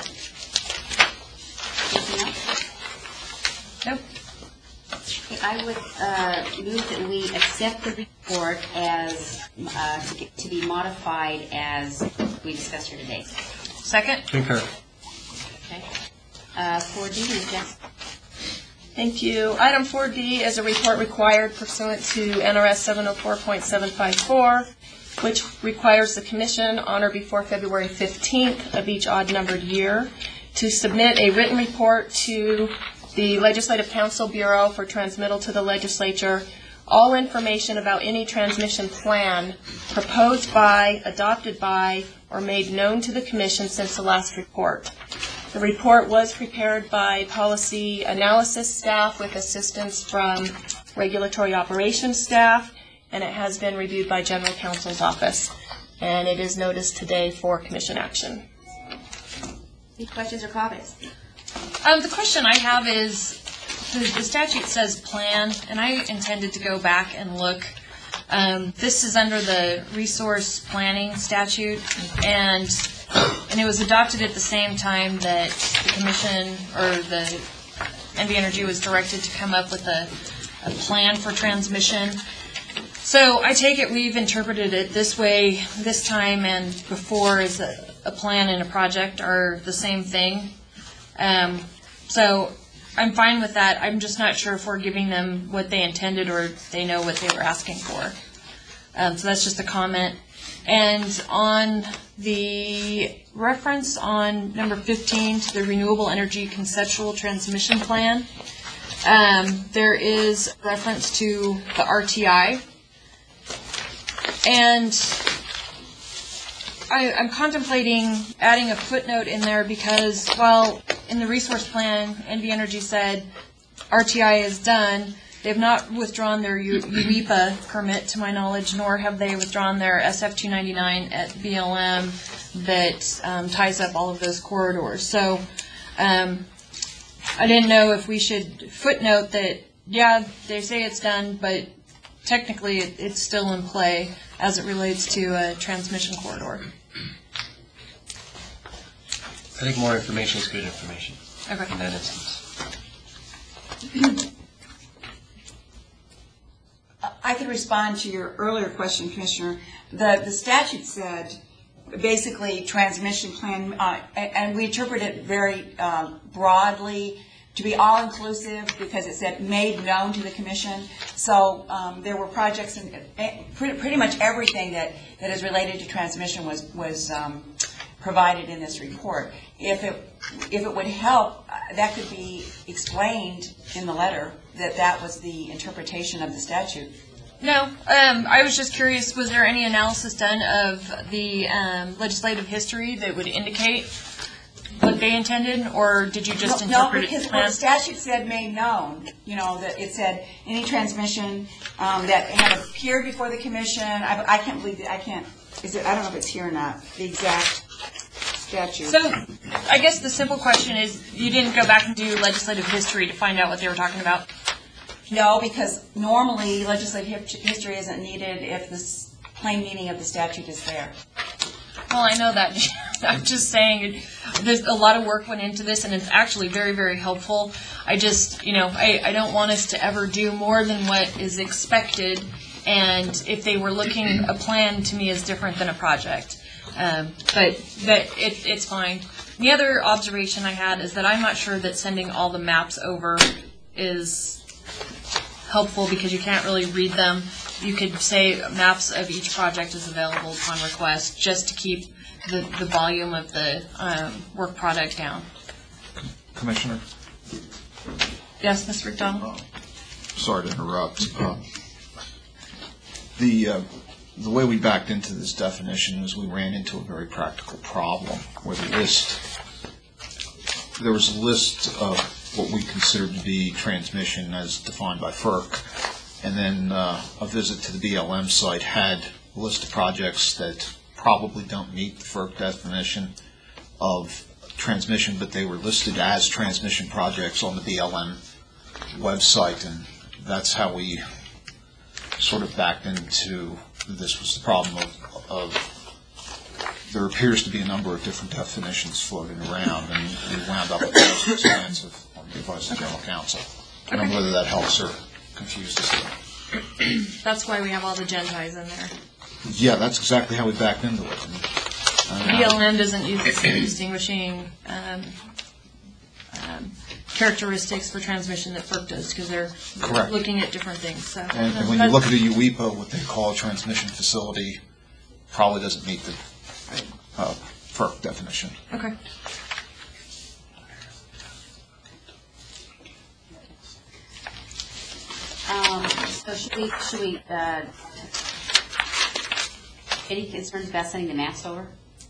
Anything else? Nope. Okay, I would uh, move that we accept the report as, uh, to get- to be modified as we discussed here today. Second? Concur. Okay? Uh, four D is just, Thank you. Item four D is a report required pursuant to N R S seven oh four point seven five four, which requires the commission on or before February fifteenth of each odd-numbered year to submit a written report to the Legislative Council Bureau for transmittal to the legislature, all information about any transmission plan proposed by, adopted by, or made known to the commission since the last report. The report was prepared by policy analysis staff with assistance from regulatory operations staff, and it has been reviewed by General Counsel's office. And it is noticed today for commission action. any questions or comments? Um, the question I have is, the, the statute says plan, and I intended to go back and look. Um, this is under the resource planning statute, and and it was adopted at the same time that the commission, or the N V Energy was directed to come up with a, a plan for transmission. So I take it we've interpreted it this way this time, and before is a, a plan and a project are the same thing. Um, so I'm fine with that. I'm just not sure if we're giving them what they intended or they know what they were asking for. Um, so that's just a comment. And on the reference on number fifteen to the Renewable Energy Conceptual Transmission Plan, um, there is reference to the R T I. And I, I'm contemplating adding a footnote in there because while in the resource plan, N V Energy said R T I is done, they have not withdrawn their U- UEPA permit to my knowledge, nor have they withdrawn their S F two ninety-nine at B L M that um, ties up all of those corridors. So um, I didn't know if we should footnote that, yeah, they say it's done, but technically it, it's still in play as it relates to a transmission corridor. I think more information is good information Okay. in that instance. I could respond to your earlier question, Commissioner. The, the statute said, basically, transmission plan, uh, and, and we interpret it very uh, broadly to be all-inclusive because it said made known to the commission. So um, there were projects, and pretty, pretty much everything that, that is related to transmission was, was um, provided in this report. If it, if it would help, uh, that could be explained in the letter, that that was the interpretation of the statute. No, um, I was just curious, was there any analysis done of the um, legislative history that would indicate what they intended, or did you just No, no, interpret it? because what the statute said made known, you know, that it said any transmission um, that had appeared before the commission, I, I can't believe, that I can't, is it, I don't know if it's here or not, the exact statute. So, I guess the simple question is, you didn't go back and do legislative history to find out what they were talking about? No, because normally legislative hip- history isn't needed if the s- plain meaning of the statute is there. Well, I know that. I'm just saying, there's a lot of work went into this, and it's actually very, very helpful. I just, you know, I, I don't want us to ever do more than what is expected, and if they were looking, a plan to me is different than a project. Um, but that it, it's fine. The other observation I had is that I'm not sure that sending all the maps over is helpful because you can't really read them. You could say maps of each project is available upon request just to keep the, the volume of the um, work product down. Commissioner? Yes, Mister McDonald? Sorry to interrupt. Uh, the, uh, the way we backed into this definition is we ran into a very practical problem where the list, there was a list of what we considered to be transmission as defined by F E R C, and then uh, a visit to the B L M site had a list of projects that probably don't meet the F E R C definition of transmission, but they were listed as transmission projects on the B L M website, and that's how we sort of backed into this was the problem of, of there appears to be a number of different definitions floating around, and we wound up with those expansive on the advice of the General Counsel. I don't know whether that helps or confuses us. That's why we have all the Gentis in there. Yeah, that's exactly how we backed into it. And, uh, B L M doesn't use the same distinguishing um, um, characteristics for transmission that F E R C does because they're Correct. looking at different things. So, And, and when you look at a U E P A, what they call a transmission facility probably doesn't meet the uh, F E R C definition. Okay. Um, so should we, should we, uh, any concerns about sending the maps over?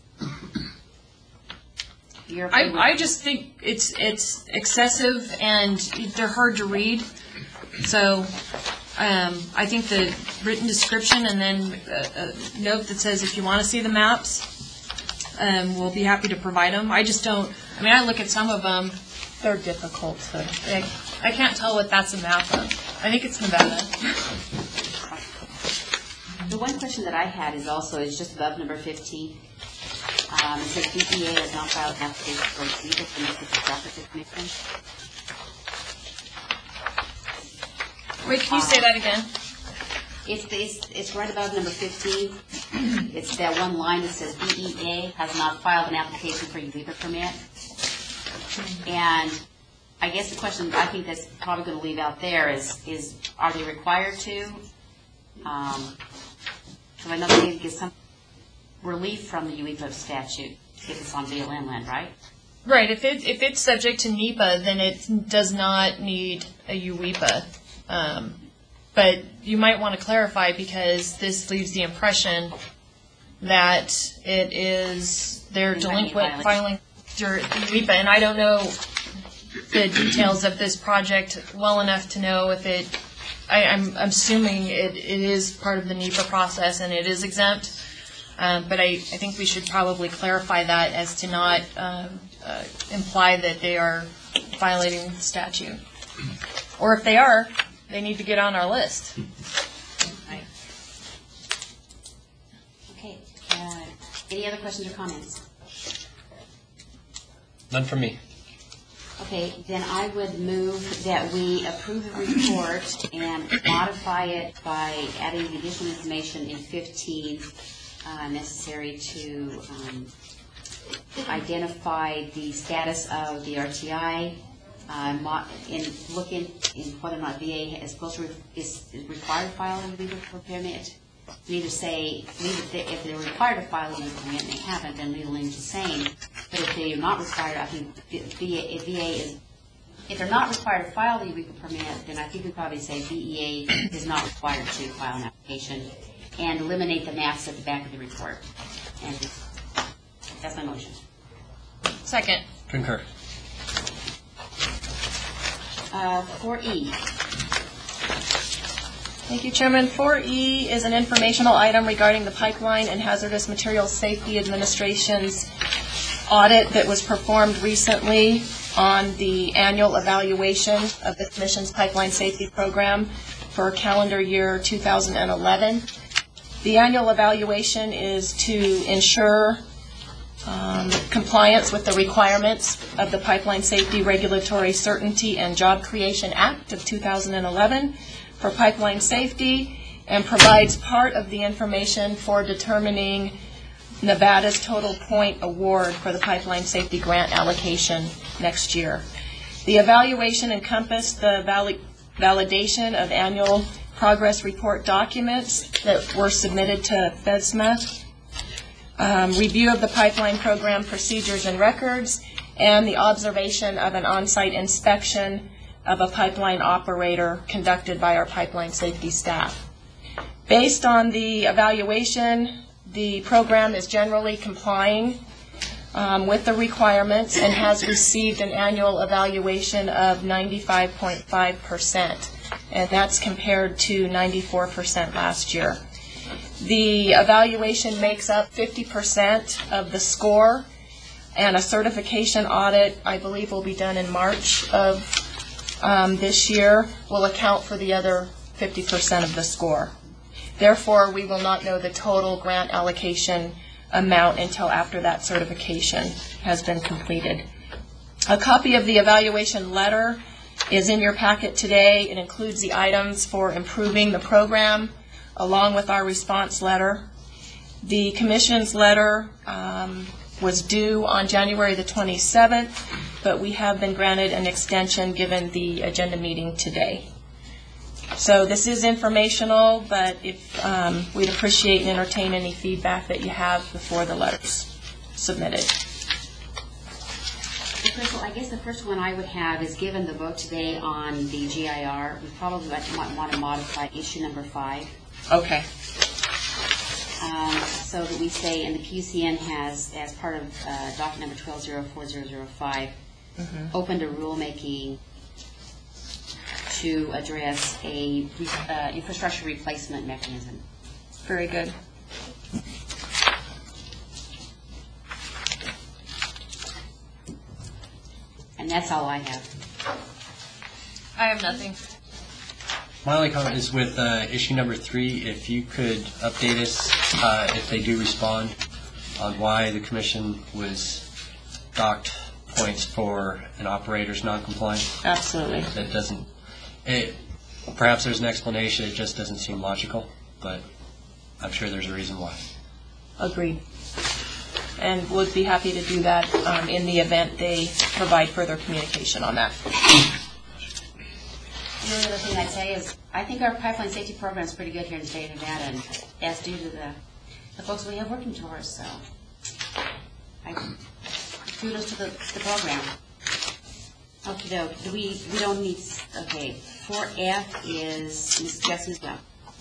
You're okay with- I, I just think it's it's excessive and they're hard to read. So um, I think the written description and then a, a note that says if you want to see the maps, um, we'll be happy to provide them. I just don't. I mean, I look at some of them. They're difficult to. I, I can't tell what that's a map of. I think it's Nevada. The one question that I had is also, is just above number fifteen. Um, it says B E A has not filed an application for a legal permit with the Traffic Commission. Wait, can you say that again? It's, it's, it's right above number fifteen. It's that one line that says B E A has not filed an application for a legal permit. And I guess the question I think that's probably going to leave out there is, is are they required to? Um, because I know they need to get some relief from the U E P A statute if it's on B L M land, right? Right. If it if it's subject to NEPA, then it does not need a U E P A. Um, but you might want to clarify because this leaves the impression that it is they're It might be delinquent violation. filing their U E P A, and I don't know the details of this project well enough to know if it. I, I'm, I'm assuming it, it is part of the NEPA process and it is exempt. Um, but I, I think we should probably clarify that as to not um, uh, imply that they are violating the statute. Or if they are, they need to get on our list. Right. Okay. Uh, any other questions or comments? None from me. Okay, then I would move that we approve the report and modify it by adding the additional information in fifteen uh, necessary to um, identify the status of the R T I, uh, mo- and look in, in whether or not V A is supposed to re- is is required to file a legal permit. We either say, leave it, if they're required to file a legal permit and they haven't, then legal name's the same. But if they are not required, I think V A, if V A is, if they're not required to file a legal permit, then I think we probably say V E A is not required to file an application, and eliminate the maps at the back of the report. And that's my motion. Second. Concur. Uh, four E. Thank you, Chairman. four E is an informational item regarding the Pipeline and Hazardous Materials Safety Administration's audit that was performed recently on the annual evaluation of the Commission's Pipeline Safety Program for calendar year two thousand eleven. The annual evaluation is to ensure um, compliance with the requirements of the Pipeline Safety Regulatory Certainty and Job Creation Act of two thousand eleven for pipeline safety, and provides part of the information for determining Nevada's total point award for the pipeline safety grant allocation next year. The evaluation encompassed the vali- validation of annual progress report documents that were submitted to FESMA, um, review of the pipeline program procedures and records, and the observation of an on-site inspection of a pipeline operator conducted by our pipeline safety staff. Based on the evaluation, the program is generally complying um, with the requirements and has received an annual evaluation of ninety-five point five percent, and that's compared to ninety-four percent last year. The evaluation makes up fifty percent of the score, and a certification audit, I believe, will be done in March of um, this year, will account for the other fifty percent of the score. Therefore, we will not know the total grant allocation amount until after that certification has been completed. A copy of the evaluation letter is in your packet today. It includes the items for improving the program, along with our response letter. The Commission's letter um, was due on January the twenty-seventh, but we have been granted an extension given the agenda meeting today. So this is informational, but if um, we'd appreciate and entertain any feedback that you have before the letter's submitted. The first one, I guess the first one I would have is, given the vote today on the G I R, we probably might, might want to modify issue number five. Okay. Um, so that we say, and the P U C N has, as part of uh, docket number twelve zero four zero zero five, mm-hmm. opened a rulemaking to address a uh, infrastructure replacement mechanism. Very good. And that's all I have. I have nothing. My only comment is with uh, issue number three, if you could update us uh, if they do respond on why the commission was docked points for an operator's non-compliance. Absolutely. That doesn't, it, perhaps there's an explanation, it just doesn't seem logical, but I'm sure there's a reason why. Agreed. And would be happy to do that um, in the event they provide further communication on that. The only other thing I'd say is, I think our pipeline safety program is pretty good here in the state of Nevada, and that's due to the, the folks we have working for us, so I kudos to the, the program. Okay, doke. Do we, we don't need, okay, four F is Miz Jessie's well.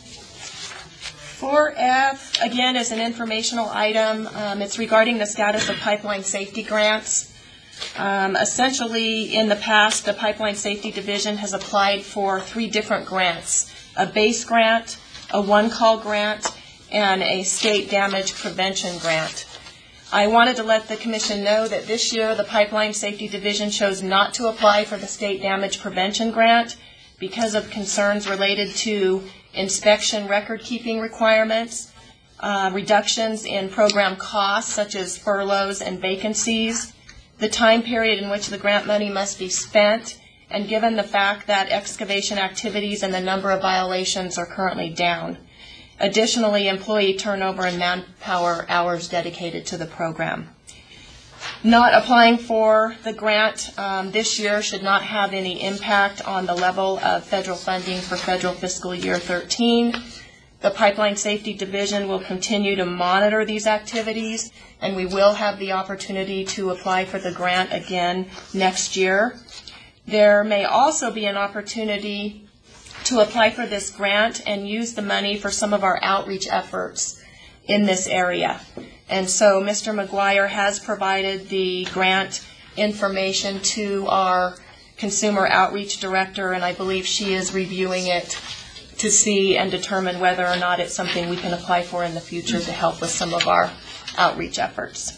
four F, again, is an informational item. Um, it's regarding the status of pipeline safety grants. Um, essentially, in the past, the Pipeline Safety Division has applied for three different grants: a base grant, a one-call grant, and a state damage prevention grant. I wanted to let the Commission know that this year the Pipeline Safety Division chose not to apply for the state damage prevention grant because of concerns related to inspection record-keeping requirements, uh, reductions in program costs such as furloughs and vacancies, the time period in which the grant money must be spent, and given the fact that excavation activities and the number of violations are currently down. Additionally, employee turnover and manpower hours dedicated to the program. Not applying for the grant um, this year should not have any impact on the level of federal funding for federal fiscal year thirteen. The Pipeline Safety Division will continue to monitor these activities, and we will have the opportunity to apply for the grant again next year. There may also be an opportunity to apply for this grant and use the money for some of our outreach efforts in this area. And so Mister McGuire has provided the grant information to our consumer outreach director, and I believe she is reviewing it to see and determine whether or not it's something we can apply for in the future to help with some of our outreach efforts.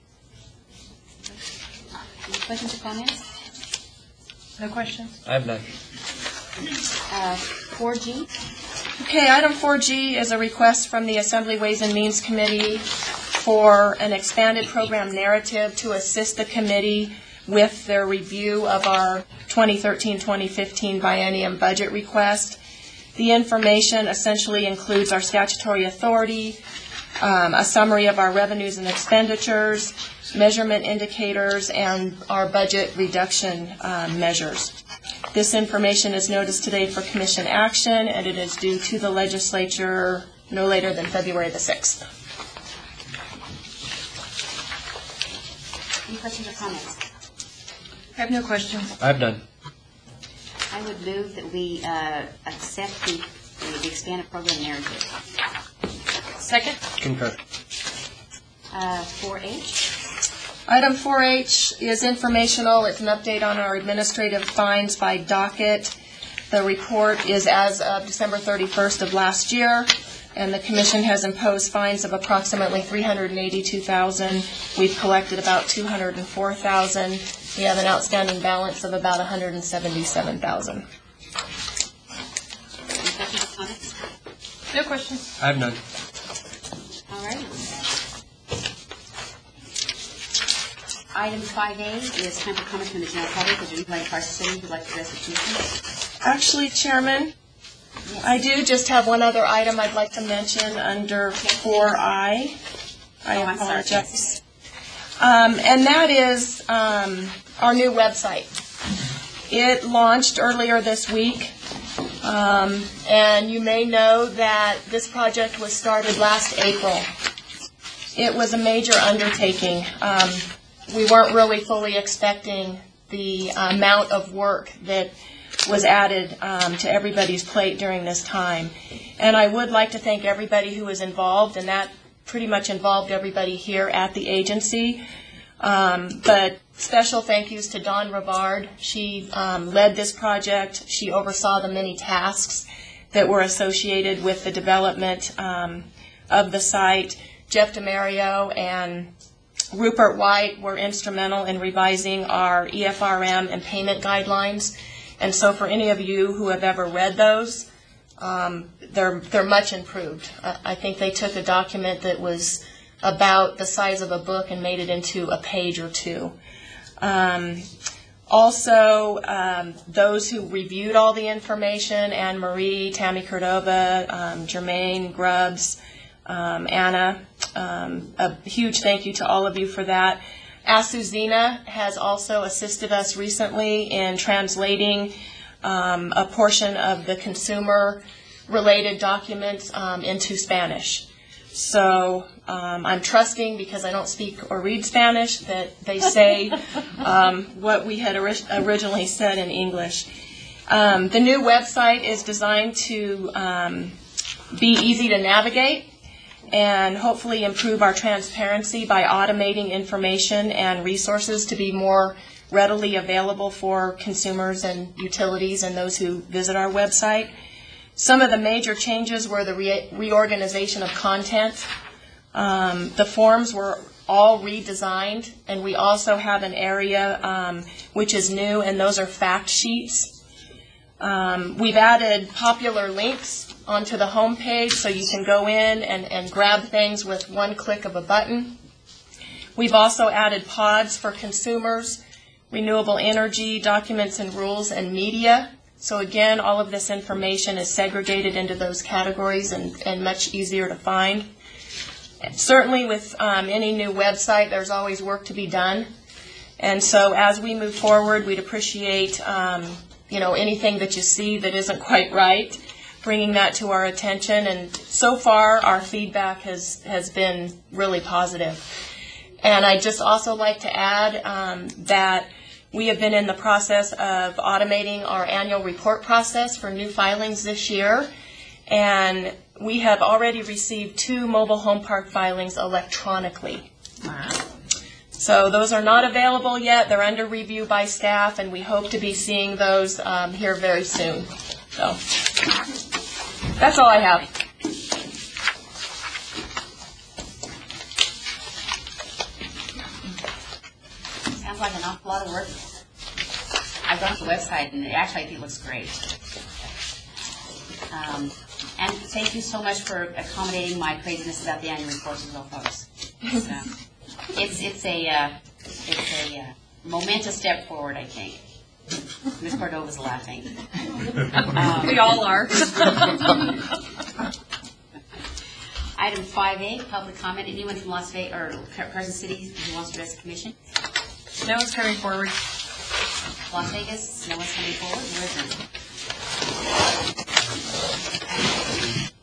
Any questions or comments? No questions? I have none. Uh, four G? Okay, item four G is a request from the Assembly Ways and Means Committee for an expanded program narrative to assist the committee with their review of our twenty thirteen twenty fifteen biennium budget request. The information essentially includes our statutory authority, um, a summary of our revenues and expenditures, measurement indicators, and our budget reduction uh, measures. This information is noticed today for commission action, and it is due to the legislature no later than February the sixth. Any questions or comments? I have no questions. I have none. I would move that we uh, accept the, the expanded program narrative. Second? Concur. Uh, four H? Item four H is informational. It's an update on our administrative fines by docket. The report is as of December thirty-first of last year, and the commission has imposed fines of approximately three hundred eighty-two thousand dollars. We've collected about two hundred four thousand dollars. We have an outstanding balance of about one hundred seventy-seven thousand dollars. Any questions or comments? No questions. I have none. All right. Item five A is time for comments from the general public. Is there anybody in Carson City who would like to address the commission? Actually, Chairman, I do just have one other item I'd like to mention under four I. I Oh, I'm sorry. apologize. Um, and that is um, our new website. It launched earlier this week, um, and you may know that this project was started last April. It was a major undertaking. Um, we weren't really fully expecting the amount of work that was added um, to everybody's plate during this time. And I would like to thank everybody who was involved, and that pretty much involved everybody here at the agency. Um, but special thank yous to Dawn Rivard. She um, led this project. She oversaw the many tasks that were associated with the development um, of the site. Jeff DeMario and Rupert White were instrumental in revising our E F R M and payment guidelines. And so for any of you who have ever read those, um, they're, they're much improved. I, I think they took a document that was about the size of a book and made it into a page or two. Um, also, um, those who reviewed all the information, Anne Marie, Tammy Cordova, um, Jermaine Grubbs, um, Anna, um, a huge thank you to all of you for that. Asuzina has also assisted us recently in translating um, a portion of the consumer-related documents um, into Spanish. So um, I'm trusting, because I don't speak or read Spanish, that they say um, what we had ori- originally said in English. Um, the new website is designed to um, be easy to navigate and hopefully improve our transparency by automating information and resources to be more readily available for consumers and utilities and those who visit our website. Some of the major changes were the re- reorganization of content. Um, the forms were all redesigned, and we also have an area um, which is new, and those are fact sheets. Um, we've added popular links onto the home page so you can go in and, and grab things with one click of a button. We've also added pods for consumers, renewable energy, documents and rules, and media. So again, all of this information is segregated into those categories and, and much easier to find. Certainly with um, any new website, there's always work to be done. And so as we move forward, we'd appreciate um, you know, anything that you see that isn't quite right, bringing that to our attention. And so far, our feedback has, has been really positive. And I'd just also like to add um, that we have been in the process of automating our annual report process for new filings this year. And we have already received two mobile home park filings electronically. Wow. So those are not available yet. They're under review by staff, and we hope to be seeing those um, here very soon. So that's all I have. Sounds like an awful lot of work. I've gone to the website, and it actually I think it looks great. Um, and thank you so much for accommodating my craziness about the annual reports as well, folks. So, it's it's a uh, it's a uh, momentous step forward, I think. Miz Cordova's laughing. Um, We all are. Item five A, public comment. Anyone from Las Vegas or Carson City who wants to address the commission? No one's coming forward. Las Vegas, no one's coming forward. Where is it?